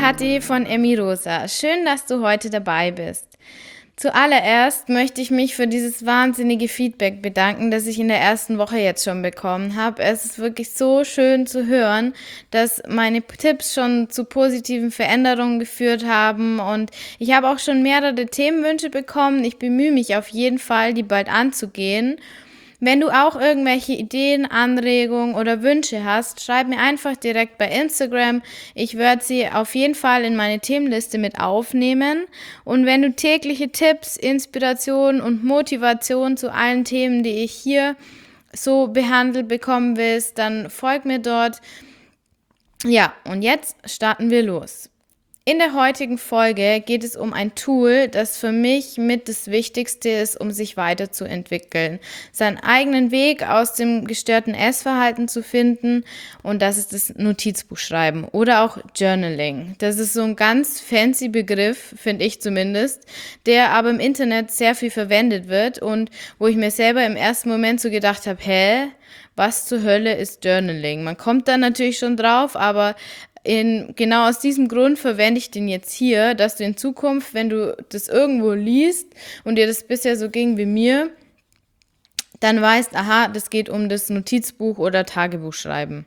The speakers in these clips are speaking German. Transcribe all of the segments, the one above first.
Kathi von Emmy Rosa. Schön, dass du heute dabei bist. Zuallererst möchte ich mich für dieses wahnsinnige Feedback bedanken, das ich in der ersten Woche jetzt schon bekommen habe. Es ist wirklich so schön zu hören, dass meine Tipps schon zu positiven Veränderungen geführt haben und ich habe auch schon mehrere Themenwünsche bekommen. Ich bemühe mich auf jeden Fall, die bald anzugehen. Wenn du auch irgendwelche Ideen, Anregungen oder Wünsche hast, schreib mir einfach direkt bei Instagram. Ich werde sie auf jeden Fall in meine Themenliste mit aufnehmen. Und wenn du tägliche Tipps, Inspiration und Motivation zu allen Themen, die ich hier so behandelt bekommen willst, dann folg mir dort. Ja, und jetzt starten wir los. In der heutigen Folge geht es um ein Tool, das für mich mit das Wichtigste ist, um sich weiterzuentwickeln, seinen eigenen Weg aus dem gestörten Essverhalten zu finden, und das ist das Notizbuchschreiben oder auch Journaling. Das ist so ein ganz fancy Begriff, finde ich zumindest, der aber im Internet sehr viel verwendet wird und wo ich mir selber im ersten Moment so gedacht habe, was zur Hölle ist Journaling? Man kommt dann natürlich schon drauf, aber genau aus diesem Grund verwende ich den jetzt hier, dass du in Zukunft, wenn du das irgendwo liest und dir das bisher so ging wie mir, dann weißt, aha, das geht um das Notizbuch oder Tagebuchschreiben.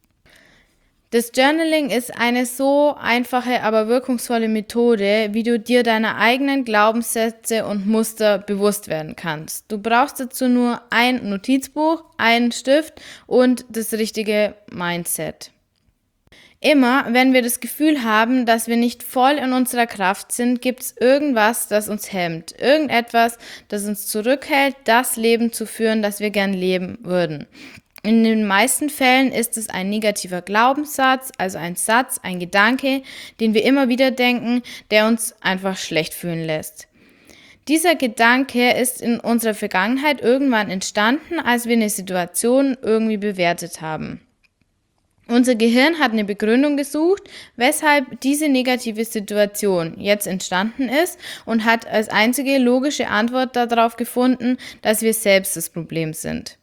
Das Journaling ist eine so einfache, aber wirkungsvolle Methode, wie du dir deiner eigenen Glaubenssätze und Muster bewusst werden kannst. Du brauchst dazu nur ein Notizbuch, einen Stift und das richtige Mindset. Immer, wenn wir das Gefühl haben, dass wir nicht voll in unserer Kraft sind, gibt es irgendwas, das uns hemmt. Irgendetwas, das uns zurückhält, das Leben zu führen, das wir gern leben würden. In den meisten Fällen ist es ein negativer Glaubenssatz, also ein Satz, ein Gedanke, den wir immer wieder denken, der uns einfach schlecht fühlen lässt. Dieser Gedanke ist in unserer Vergangenheit irgendwann entstanden, als wir eine Situation irgendwie bewertet haben. Unser Gehirn hat eine Begründung gesucht, weshalb diese negative Situation jetzt entstanden ist und hat als einzige logische Antwort darauf gefunden, dass wir selbst das Problem sind.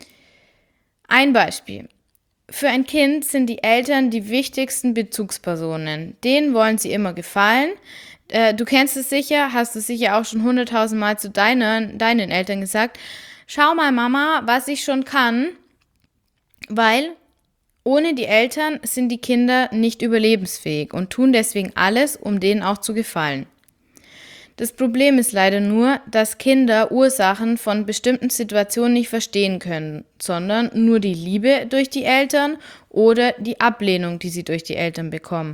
Ein Beispiel. Für ein Kind sind die Eltern die wichtigsten Bezugspersonen. Denen wollen sie immer gefallen. Du kennst es sicher, hast es sicher auch schon 100.000 Mal zu deinen Eltern gesagt. Schau mal, Mama, was ich schon kann, weil ohne die Eltern sind die Kinder nicht überlebensfähig und tun deswegen alles, um denen auch zu gefallen. Das Problem ist leider nur, dass Kinder Ursachen von bestimmten Situationen nicht verstehen können, sondern nur die Liebe durch die Eltern oder die Ablehnung, die sie durch die Eltern bekommen.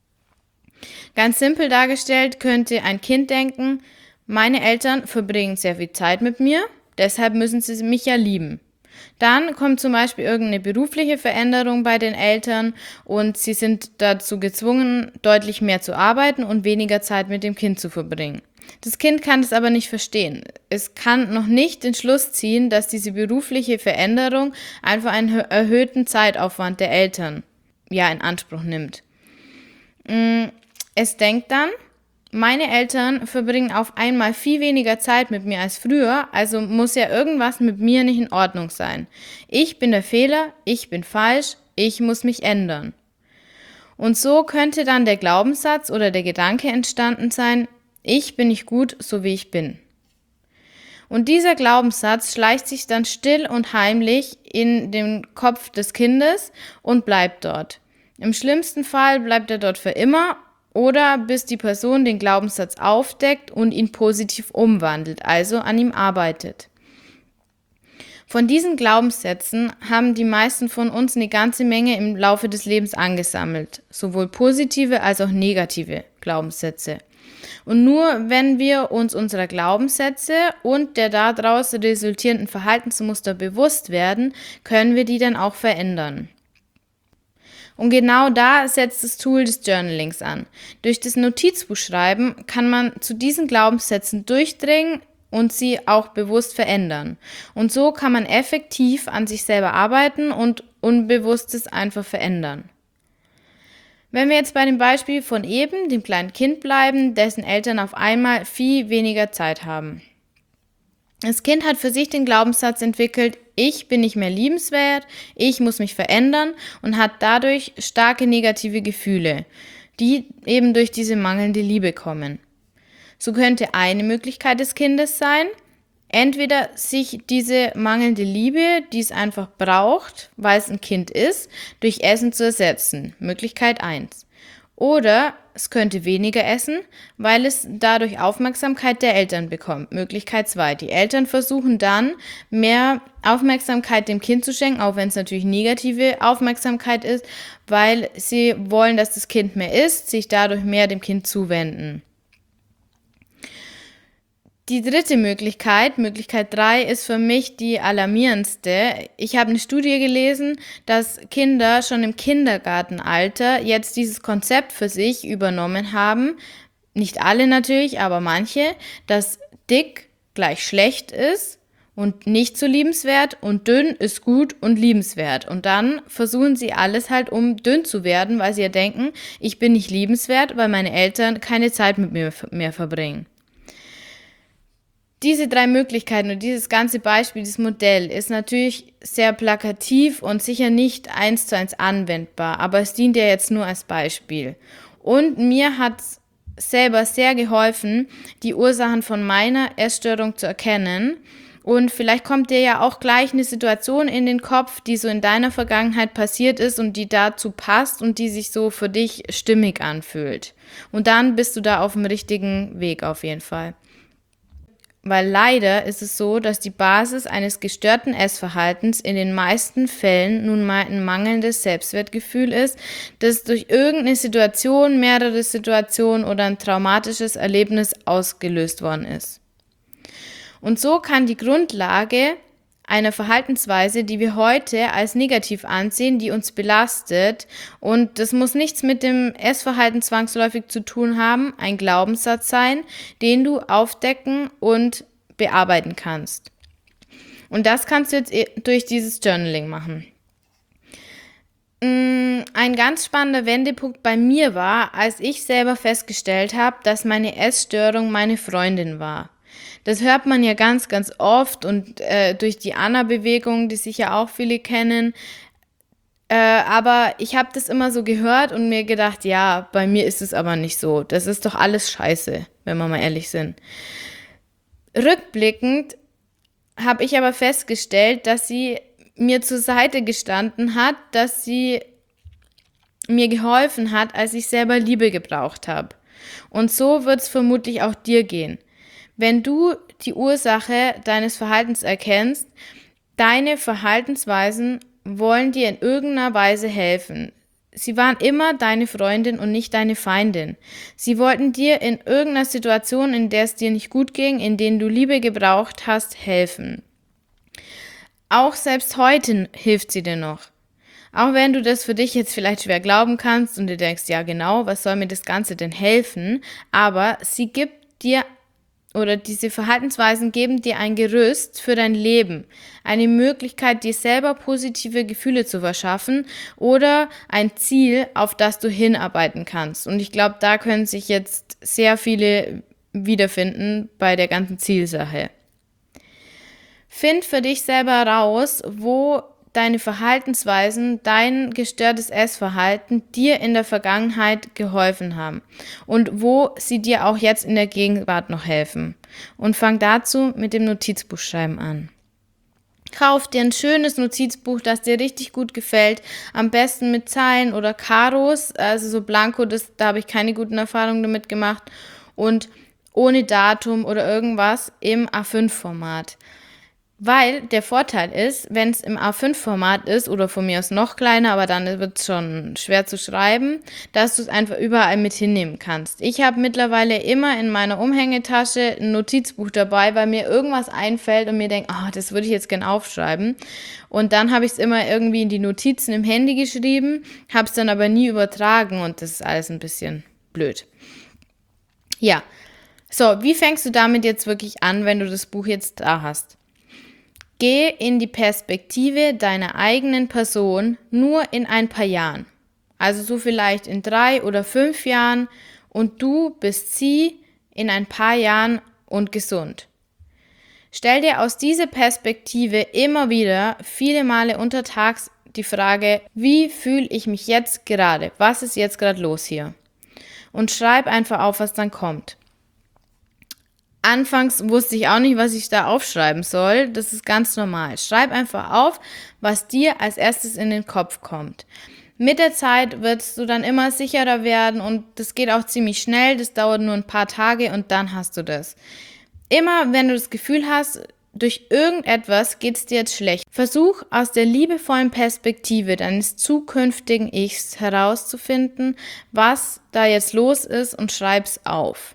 Ganz simpel dargestellt könnte ein Kind denken, meine Eltern verbringen sehr viel Zeit mit mir, deshalb müssen sie mich ja lieben. Dann kommt zum Beispiel irgendeine berufliche Veränderung bei den Eltern und sie sind dazu gezwungen, deutlich mehr zu arbeiten und weniger Zeit mit dem Kind zu verbringen. Das Kind kann das aber nicht verstehen. Es kann noch nicht den Schluss ziehen, dass diese berufliche Veränderung einfach einen erhöhten Zeitaufwand der Eltern in Anspruch nimmt. Es denkt dann, meine Eltern verbringen auf einmal viel weniger Zeit mit mir als früher, also muss ja irgendwas mit mir nicht in Ordnung sein. Ich bin der Fehler, ich bin falsch, ich muss mich ändern. Und so könnte dann der Glaubenssatz oder der Gedanke entstanden sein, ich bin nicht gut, so wie ich bin. Und dieser Glaubenssatz schleicht sich dann still und heimlich in den Kopf des Kindes und bleibt dort. Im schlimmsten Fall bleibt er dort für immer oder bis die Person den Glaubenssatz aufdeckt und ihn positiv umwandelt, also an ihm arbeitet. Von diesen Glaubenssätzen haben die meisten von uns eine ganze Menge im Laufe des Lebens angesammelt, sowohl positive als auch negative Glaubenssätze. Und nur wenn wir uns unserer Glaubenssätze und der daraus resultierenden Verhaltensmuster bewusst werden, können wir die dann auch verändern. Und genau da setzt das Tool des Journalings an. Durch das Notizbuchschreiben kann man zu diesen Glaubenssätzen durchdringen und sie auch bewusst verändern. Und so kann man effektiv an sich selber arbeiten und Unbewusstes einfach verändern. Wenn wir jetzt bei dem Beispiel von eben, dem kleinen Kind bleiben, dessen Eltern auf einmal viel weniger Zeit haben. Das Kind hat für sich den Glaubenssatz entwickelt, ich bin nicht mehr liebenswert, ich muss mich verändern und hat dadurch starke negative Gefühle. die eben durch diese mangelnde Liebe kommen. So könnte eine Möglichkeit des Kindes sein, entweder sich diese mangelnde Liebe, die es einfach braucht, weil es ein Kind ist, durch Essen zu ersetzen. Möglichkeit 1. Oder es könnte weniger essen, weil es dadurch Aufmerksamkeit der Eltern bekommt. Möglichkeit 2. Die Eltern versuchen dann, mehr Aufmerksamkeit dem Kind zu schenken, auch wenn es natürlich negative Aufmerksamkeit ist, weil sie wollen, dass das Kind mehr isst, sich dadurch mehr dem Kind zuwenden. Die dritte Möglichkeit, Möglichkeit 3, ist für mich die alarmierendste. Ich habe eine Studie gelesen, dass Kinder schon im Kindergartenalter jetzt dieses Konzept für sich übernommen haben, nicht alle natürlich, aber manche, dass dick gleich schlecht ist und nicht so liebenswert und dünn ist gut und liebenswert. Und dann versuchen sie alles halt, um dünn zu werden, weil sie ja denken, ich bin nicht liebenswert, weil meine Eltern keine Zeit mit mir mehr verbringen. Diese 3 Möglichkeiten und dieses ganze Beispiel, dieses Modell ist natürlich sehr plakativ und sicher nicht 1:1 anwendbar, aber es dient ja jetzt nur als Beispiel. Und mir hat es selber sehr geholfen, die Ursachen von meiner Essstörung zu erkennen. Und vielleicht kommt dir ja auch gleich eine Situation in den Kopf, die so in deiner Vergangenheit passiert ist und die dazu passt und die sich so für dich stimmig anfühlt. Und dann bist du da auf dem richtigen Weg auf jeden Fall. Weil leider ist es so, dass die Basis eines gestörten Essverhaltens in den meisten Fällen nun mal ein mangelndes Selbstwertgefühl ist, das durch irgendeine Situation, mehrere Situationen oder ein traumatisches Erlebnis ausgelöst worden ist. Und so kann die Grundlage einer Verhaltensweise, die wir heute als negativ ansehen, die uns belastet, und das muss nichts mit dem Essverhalten zwangsläufig zu tun haben, ein Glaubenssatz sein, den du aufdecken und bearbeiten kannst. Und das kannst du jetzt durch dieses Journaling machen. Ein ganz spannender Wendepunkt bei mir war, als ich selber festgestellt habe, dass meine Essstörung meine Freundin war. Das hört man ja ganz, ganz oft und durch die Anna-Bewegung, die sicher auch viele kennen. Aber ich habe das immer so gehört und mir gedacht, ja, bei mir ist es aber nicht so. Das ist doch alles scheiße, wenn wir mal ehrlich sind. Rückblickend habe ich aber festgestellt, dass sie mir zur Seite gestanden hat, dass sie mir geholfen hat, als ich selber Liebe gebraucht habe. Und so wird es vermutlich auch dir gehen. Wenn du die Ursache deines Verhaltens erkennst, deine Verhaltensweisen wollen dir in irgendeiner Weise helfen. Sie waren immer deine Freundin und nicht deine Feindin. Sie wollten dir in irgendeiner Situation, in der es dir nicht gut ging, in der du Liebe gebraucht hast, helfen. Auch selbst heute hilft sie dir noch. Auch wenn du das für dich jetzt vielleicht schwer glauben kannst und du denkst, ja genau, was soll mir das Ganze denn helfen? Aber sie gibt dir, oder diese Verhaltensweisen geben dir ein Gerüst für dein Leben, eine Möglichkeit, dir selber positive Gefühle zu verschaffen oder ein Ziel, auf das du hinarbeiten kannst. Und ich glaube, da können sich jetzt sehr viele wiederfinden bei der ganzen Zielsache. Find für dich selber raus, wo deine Verhaltensweisen, dein gestörtes Essverhalten dir in der Vergangenheit geholfen haben und wo sie dir auch jetzt in der Gegenwart noch helfen. Und fang dazu mit dem Notizbuchschreiben an. Kauf dir ein schönes Notizbuch, das dir richtig gut gefällt, am besten mit Zeilen oder Karos, also so Blanko, da habe ich keine guten Erfahrungen damit gemacht, und ohne Datum oder irgendwas im A5-Format. Weil der Vorteil ist, wenn es im A5-Format ist oder von mir aus noch kleiner, aber dann wird es schon schwer zu schreiben, dass du es einfach überall mit hinnehmen kannst. Ich habe mittlerweile immer in meiner Umhängetasche ein Notizbuch dabei, weil mir irgendwas einfällt und mir denke, das würde ich jetzt gerne aufschreiben. Und dann habe ich es immer irgendwie in die Notizen im Handy geschrieben, habe es dann aber nie übertragen und das ist alles ein bisschen blöd. Ja, so, wie fängst du damit jetzt wirklich an, wenn du das Buch jetzt da hast? Geh in die Perspektive deiner eigenen Person nur in ein paar Jahren. Also so vielleicht in 3 oder 5 Jahren, und du bist sie in ein paar Jahren und gesund. Stell dir aus dieser Perspektive immer wieder viele Male untertags die Frage, wie fühle ich mich jetzt gerade? Was ist jetzt gerade los hier? und schreib einfach auf, was dann kommt. Anfangs wusste ich auch nicht, was ich da aufschreiben soll. Das ist ganz normal. Schreib einfach auf, was dir als erstes in den Kopf kommt. Mit der Zeit wirst du dann immer sicherer werden und das geht auch ziemlich schnell. Das dauert nur ein paar Tage und dann hast du das. Immer wenn du das Gefühl hast, durch irgendetwas geht es dir jetzt schlecht, versuch aus der liebevollen Perspektive deines zukünftigen Ichs herauszufinden, was da jetzt los ist und schreib's auf.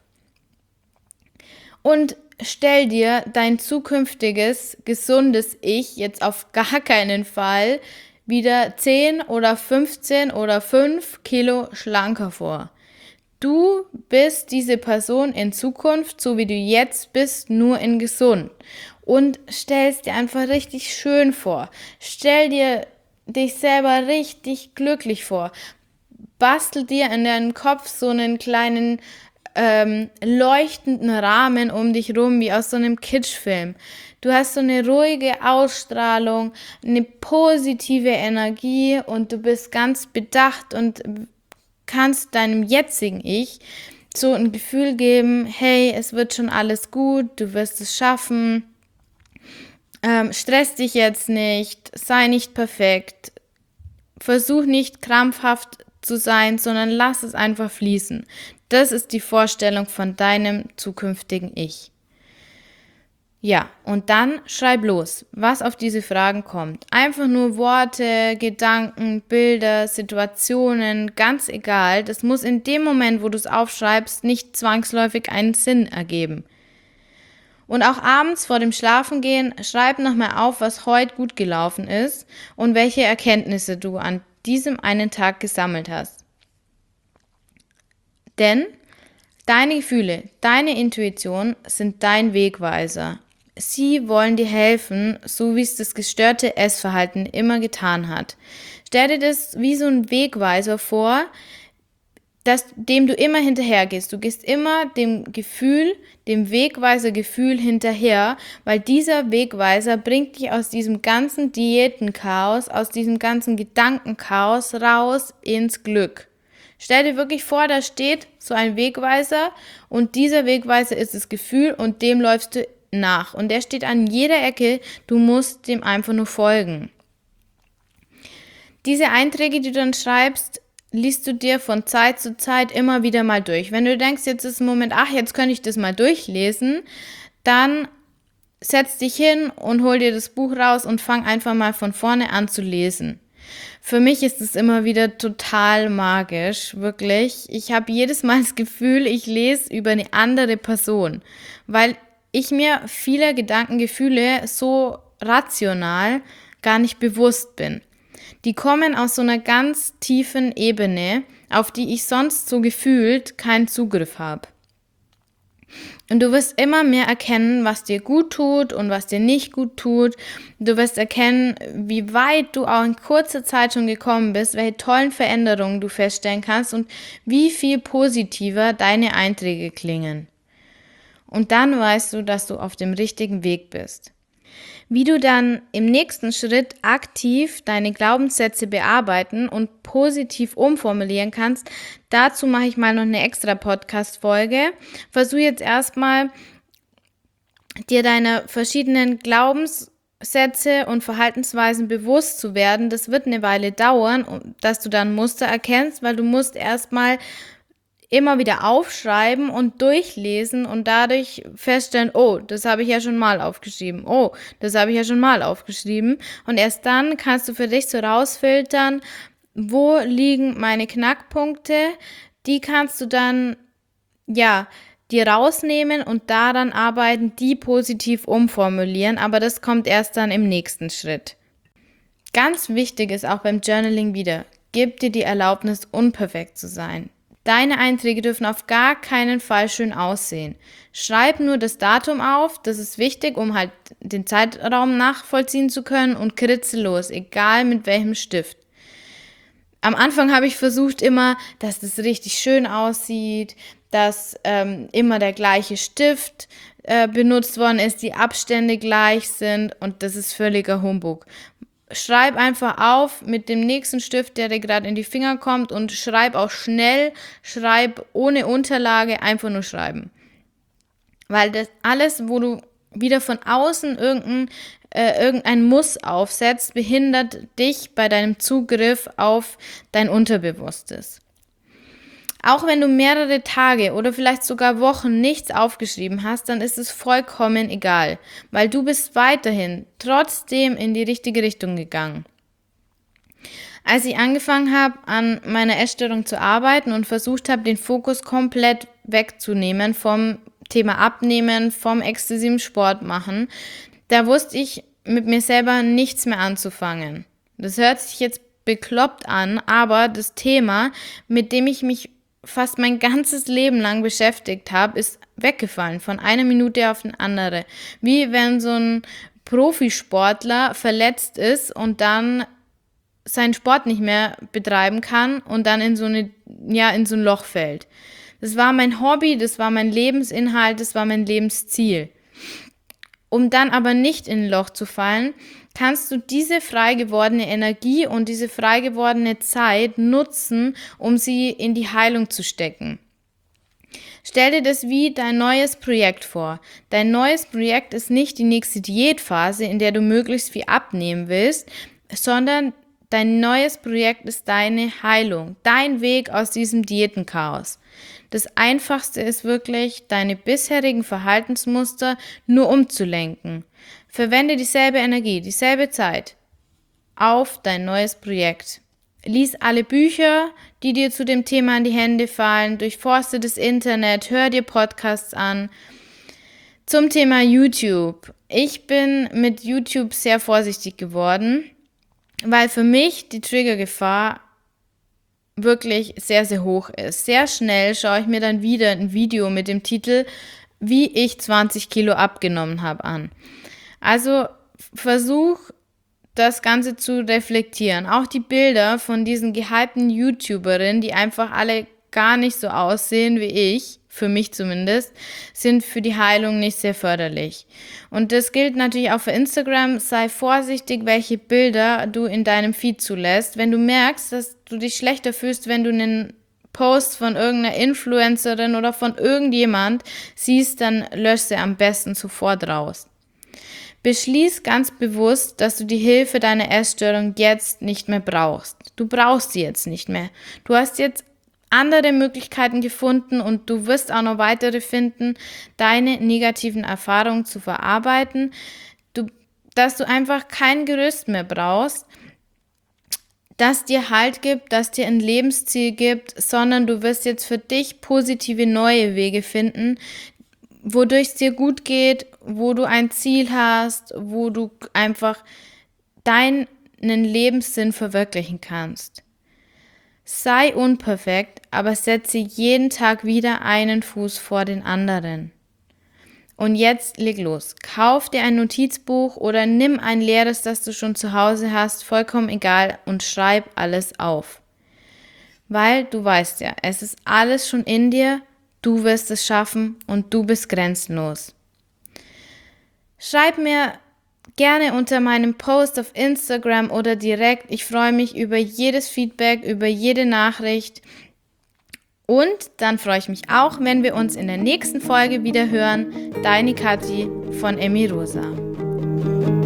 Und stell dir dein zukünftiges, gesundes Ich jetzt auf gar keinen Fall wieder 10 oder 15 oder 5 Kilo schlanker vor. Du bist diese Person in Zukunft, so wie du jetzt bist, nur in gesund. Und stell es dir einfach richtig schön vor. Stell dir dich selber richtig glücklich vor. Bastel dir in deinem Kopf so einen kleinen leuchtenden Rahmen um dich rum, wie aus so einem Kitschfilm. Du hast so eine ruhige Ausstrahlung, eine positive Energie und du bist ganz bedacht und kannst deinem jetzigen Ich so ein Gefühl geben, hey, es wird schon alles gut, du wirst es schaffen, stress dich jetzt nicht, sei nicht perfekt, versuch nicht krampfhaft zu sein, sondern lass es einfach fließen. Das ist die Vorstellung von deinem zukünftigen Ich. Ja, und dann schreib los, was auf diese Fragen kommt. Einfach nur Worte, Gedanken, Bilder, Situationen, ganz egal. Das muss in dem Moment, wo du es aufschreibst, nicht zwangsläufig einen Sinn ergeben. Und auch abends vor dem Schlafengehen schreib nochmal auf, was heute gut gelaufen ist und welche Erkenntnisse du an diesem einen Tag gesammelt hast. Denn deine Gefühle, deine Intuition sind dein Wegweiser. Sie wollen dir helfen, so wie es das gestörte Essverhalten immer getan hat. Stell dir das wie so ein Wegweiser vor, dem du immer hinterhergehst. Du gehst immer dem Wegweiser-Gefühl hinterher, weil dieser Wegweiser bringt dich aus diesem ganzen Diätenchaos, aus diesem ganzen Gedankenchaos raus ins Glück. Stell dir wirklich vor, da steht so ein Wegweiser und dieser Wegweiser ist das Gefühl und dem läufst du nach. Und der steht an jeder Ecke, du musst dem einfach nur folgen. Diese Einträge, die du dann schreibst, liest du dir von Zeit zu Zeit immer wieder mal durch. Wenn du denkst, jetzt ist ein Moment, jetzt könnte ich das mal durchlesen, dann setz dich hin und hol dir das Buch raus und fang einfach mal von vorne an zu lesen. Für mich ist es immer wieder total magisch, wirklich. Ich habe jedes Mal das Gefühl, ich lese über eine andere Person, weil ich mir vieler Gedanken, Gefühle so rational gar nicht bewusst bin. Die kommen aus so einer ganz tiefen Ebene, auf die ich sonst so gefühlt keinen Zugriff habe. Und du wirst immer mehr erkennen, was dir gut tut und was dir nicht gut tut. Du wirst erkennen, wie weit du auch in kurzer Zeit schon gekommen bist, welche tollen Veränderungen du feststellen kannst und wie viel positiver deine Einträge klingen. Und dann weißt du, dass du auf dem richtigen Weg bist. Wie du dann im nächsten Schritt aktiv deine Glaubenssätze bearbeiten und positiv umformulieren kannst, dazu mache ich mal noch eine extra Podcast-Folge. Versuch jetzt erstmal, dir deiner verschiedenen Glaubenssätze und Verhaltensweisen bewusst zu werden. Das wird eine Weile dauern, dass du dann Muster erkennst, weil du musst erstmal immer wieder aufschreiben und durchlesen und dadurch feststellen, das habe ich ja schon mal aufgeschrieben. Das habe ich ja schon mal aufgeschrieben. Und erst dann kannst du für dich so rausfiltern, wo liegen meine Knackpunkte. Die kannst du dann, dir rausnehmen und daran arbeiten, die positiv umformulieren. Aber das kommt erst dann im nächsten Schritt. Ganz wichtig ist auch beim Journaling wieder, gib dir die Erlaubnis, unperfekt zu sein. Deine Einträge dürfen auf gar keinen Fall schön aussehen. Schreib nur das Datum auf, das ist wichtig, um halt den Zeitraum nachvollziehen zu können und kritzel los, egal mit welchem Stift. Am Anfang habe ich versucht immer, dass das richtig schön aussieht, dass immer der gleiche Stift benutzt worden ist, die Abstände gleich sind und das ist völliger Humbug. schreib einfach auf mit dem nächsten Stift, der dir gerade in die Finger kommt, und schreib auch schnell, schreib ohne Unterlage, einfach nur schreiben. Weil das alles, wo du wieder von außen irgendein Muss aufsetzt, behindert dich bei deinem Zugriff auf dein Unterbewusstes. Auch wenn du mehrere Tage oder vielleicht sogar Wochen nichts aufgeschrieben hast, dann ist es vollkommen egal, weil du bist weiterhin trotzdem in die richtige Richtung gegangen. Als ich angefangen habe, an meiner Essstörung zu arbeiten und versucht habe, den Fokus komplett wegzunehmen vom Thema Abnehmen, vom exzessiven Sport machen, da wusste ich mit mir selber nichts mehr anzufangen. Das hört sich jetzt bekloppt an, aber das Thema, mit dem ich mich fast mein ganzes Leben lang beschäftigt habe, ist weggefallen von einer Minute auf die andere. Wie wenn so ein Profisportler verletzt ist und dann seinen Sport nicht mehr betreiben kann und dann in so ein Loch fällt. Das war mein Hobby, das war mein Lebensinhalt, das war mein Lebensziel. Um dann aber nicht in ein Loch zu fallen, kannst du diese frei gewordene Energie und diese frei gewordene Zeit nutzen, um sie in die Heilung zu stecken. Stell dir das wie dein neues Projekt vor. Dein neues Projekt ist nicht die nächste Diätphase, in der du möglichst viel abnehmen willst, sondern dein neues Projekt ist deine Heilung, dein Weg aus diesem Diätenchaos. Das Einfachste ist wirklich, deine bisherigen Verhaltensmuster nur umzulenken. Verwende dieselbe Energie, dieselbe Zeit auf dein neues Projekt. Lies alle Bücher, die dir zu dem Thema in die Hände fallen, durchforste das Internet, hör dir Podcasts an. Zum Thema YouTube. Ich bin mit YouTube sehr vorsichtig geworden, weil für mich die Triggergefahr wirklich sehr, sehr hoch ist. Sehr schnell schaue ich mir dann wieder ein Video mit dem Titel "Wie ich 20 Kilo abgenommen habe" an. Also versuch das Ganze zu reflektieren. Auch die Bilder von diesen gehypten YouTuberinnen, die einfach alle gar nicht so aussehen wie ich, für mich zumindest, sind für die Heilung nicht sehr förderlich. Und das gilt natürlich auch für Instagram. Sei vorsichtig, welche Bilder du in deinem Feed zulässt. Wenn du merkst, dass du dich schlechter fühlst, wenn du einen Post von irgendeiner Influencerin oder von irgendjemand siehst, dann lösch sie am besten sofort raus. Beschließ ganz bewusst, dass du die Hilfe deiner Essstörung jetzt nicht mehr brauchst. Du brauchst sie jetzt nicht mehr. Du hast jetzt andere Möglichkeiten gefunden und du wirst auch noch weitere finden, deine negativen Erfahrungen zu verarbeiten, dass du einfach kein Gerüst mehr brauchst, das dir Halt gibt, das dir ein Lebensziel gibt, sondern du wirst jetzt für dich positive neue Wege finden, wodurch es dir gut geht, wo du ein Ziel hast, wo du einfach deinen Lebenssinn verwirklichen kannst. Sei unperfekt, aber setze jeden Tag wieder einen Fuß vor den anderen. Und jetzt leg los. Kauf dir ein Notizbuch oder nimm ein leeres, das du schon zu Hause hast, vollkommen egal, und schreib alles auf. Weil du weißt ja, es ist alles schon in dir, du wirst es schaffen und du bist grenzenlos. Schreib mir gerne unter meinem Post auf Instagram oder direkt. Ich freue mich über jedes Feedback, über jede Nachricht. Und dann freue ich mich auch, wenn wir uns in der nächsten Folge wieder hören. Deine Kathi von Emi Rosa.